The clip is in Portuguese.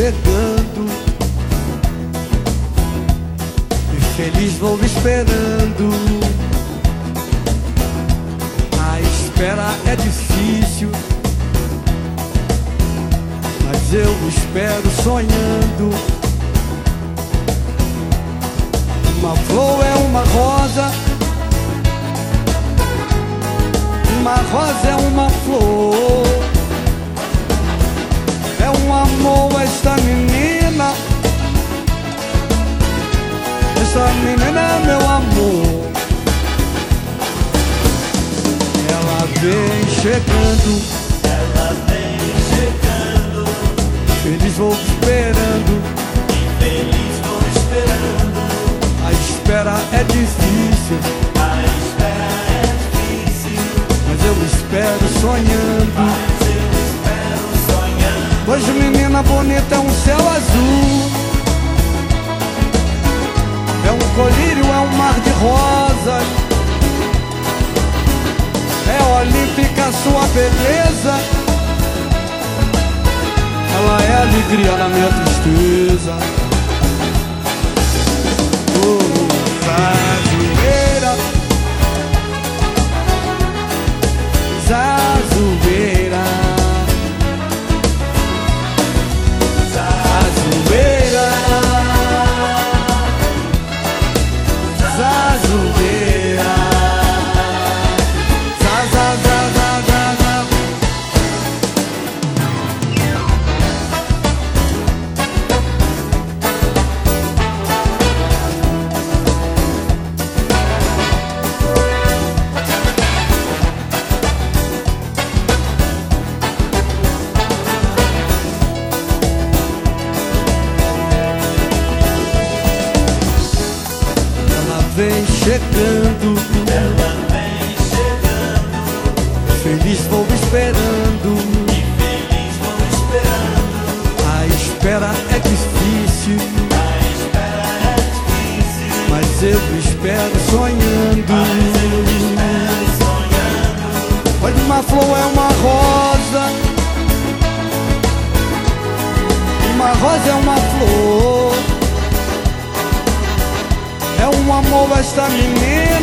chegando e feliz vou esperando. A espera é difícil, mas eu espero sonhando. Uma flor é uma rosa, uma rosa é uma flor. É um amor esta menina, esta menina é meu amor. Ela vem chegando, ela vem chegando, feliz vou esperando, e feliz vou esperando. A espera é difícil, A espera é difícil, mas eu espero sonhando. mas eu espero sonhando. Pois menina bonita é um céu azul, é um colírio, é um mar de rosas. É olímpica a sua beleza, ela é alegria na minha tristeza. Zazueira, zazueira, zazueira, zazueira, zazazazazaza. Vem chegando, Ela vem chegando, feliz vou esperando. e feliz vou esperando. A espera é difícil, A espera é difícil, mas eu espero sonhando. mas eu espero sonhando. Olha, uma flor é uma rosa, uma rosa é uma flor. É um amor esta menina,